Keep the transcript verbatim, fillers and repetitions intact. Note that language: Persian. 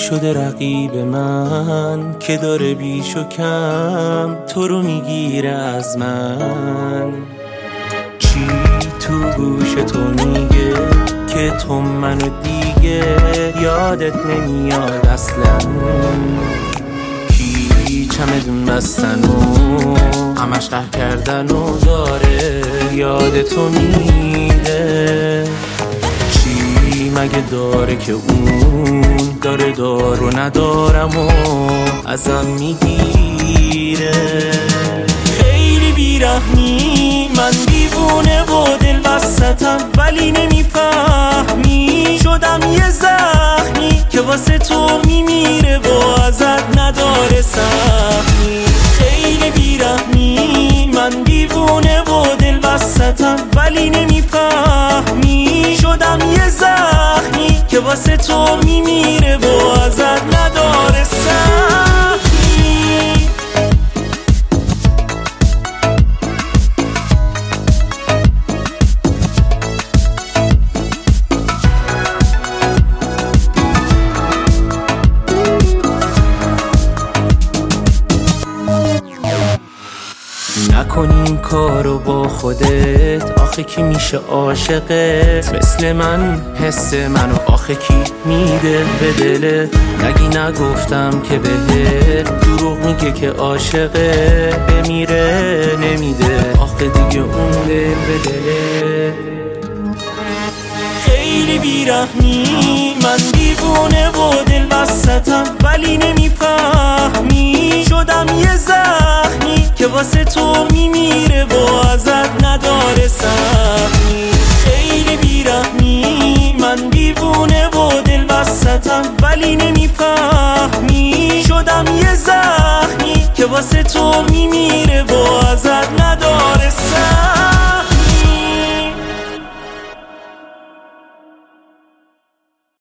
شده رقیب من که داره بیش و کم تو رو میگیره از من. چی تو گوش تو میگه که تو منو دیگه یادت نمیاد اصلا؟ کی چمدون بستن و همش قهر کردن و داره یاد تو میده؟ چی مگه داره که اون داره دار و ندارم و ازم میگیره؟ خیلی بیرحمی، من دیوونه و دل بستم ولی نمیفهمی. شدم یه زخمی که واسه تو میمیره و ازت نداره سهمی. خیلی بیرحمی، من دیوونه و دل بستم ولی نمیفهمی. شدم یه زخمی که واسه تو میمیره و ازت نداره سهمی. نکنیم کارو با خودت، آخه کی میشه عاشقت مثل من؟ حس منو آخه کی میده به دلت؟ نگی نگفتم که بهت دروغ میگه که عاشقه، بمیره نمیده آخه دیگه اون دل به دلت. خیلی بیرحمی، من دیوونه و دل بستم ولی نمیفهمی. شدم یه زخمی که واسه تو میمیره و ازت نداره سهمی. خیلی بیرحمی، من دیوونه و دل بستم ولی نمیفهمی. شدم یه زخمی که واسه تو میمیره و ازت نداره سهمی.